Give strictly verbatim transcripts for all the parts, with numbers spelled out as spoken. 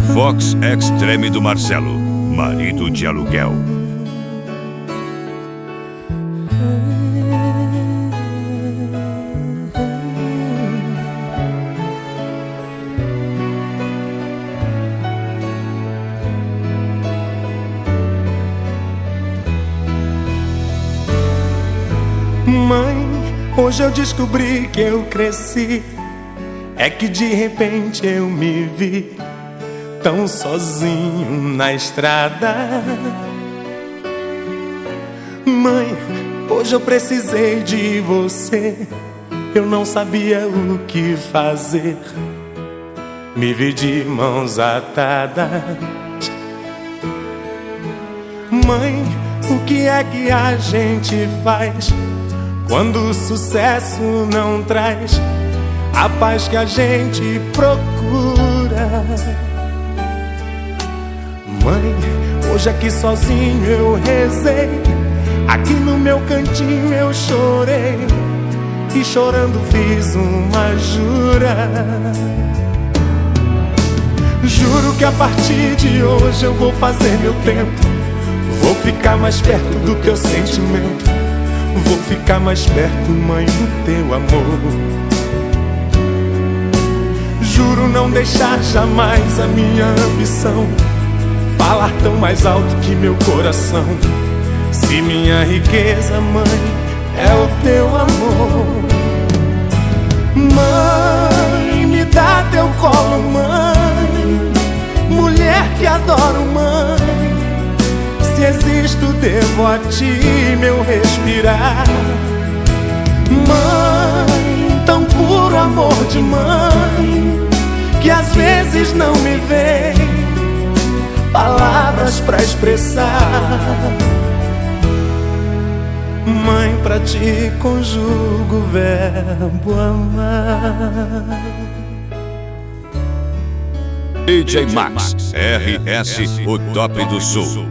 Fox Extreme do Marcelo, marido de aluguel. Mãe, hoje eu descobri que eu cresci. É que de repente eu me vi tão sozinho na estrada. Mãe, hoje eu precisei de você. Eu não sabia o que fazer. Me vi de mãos atadas. Mãe, o que é que a gente faz quando o sucesso não traz a paz que a gente procura? Mãe, hoje aqui sozinho eu rezei, aqui no meu cantinho eu chorei, e chorando fiz uma jura. Juro que a partir de hoje eu vou fazer meu tempo, vou ficar mais perto do teu sentimento, vou ficar mais perto, mãe, do teu amor. Juro não deixar jamais a minha ambição falar tão mais alto que meu coração. Se minha riqueza, mãe, é o teu amor. Mãe, me dá teu colo, mãe, mulher que adoro, mãe. Se existo, devo a ti meu respirar. Mãe, tão puro amor de mãe, que às vezes não me vem palavras pra expressar. Mãe, pra ti conjugo o verbo amar. D J Max, R S, o top do sul.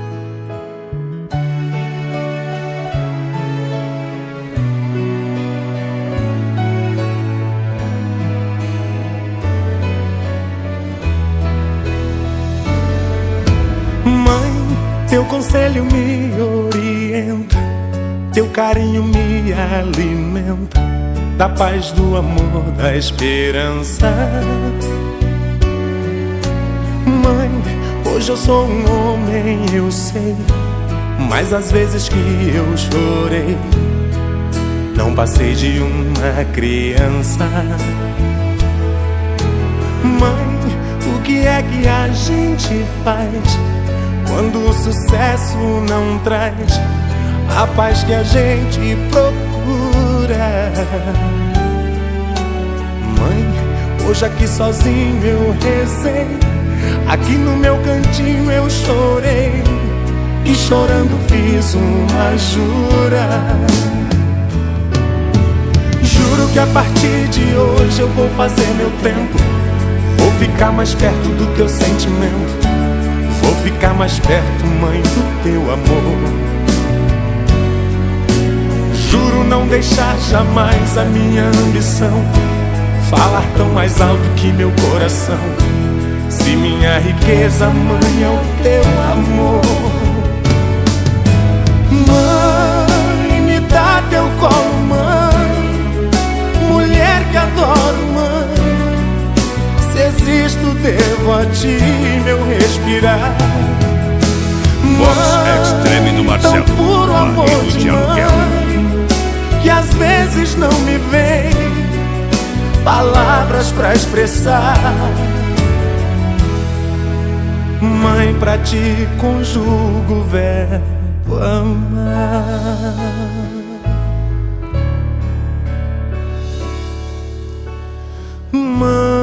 Teu conselho me orienta, teu carinho me alimenta, da paz, do amor, da esperança. Mãe, hoje eu sou um homem, eu sei, mas às vezes que eu chorei, não passei de uma criança. Mãe, o que é que a gente faz quando o sucesso não traz a paz que a gente procura? Mãe, hoje aqui sozinho eu rezei, aqui no meu cantinho eu chorei, e chorando fiz uma jura. Juro que a partir de hoje eu vou fazer meu tempo, vou ficar mais perto do teu sentimento, vou ficar mais perto, mãe, do teu amor. Juro não deixar jamais a minha ambição falar tão mais alto que meu coração. Se minha riqueza, mãe, é o teu amor. Mãe, me dá teu colo, mãe, mulher que adoro, mãe. Se existo, devo a ti meu respirar. Fox Extreme do Marcelo, tão puro amor marido de aluguel, que às vezes não me vem palavras pra expressar. Mãe, pra ti conjugo o verbo amar. Mãe,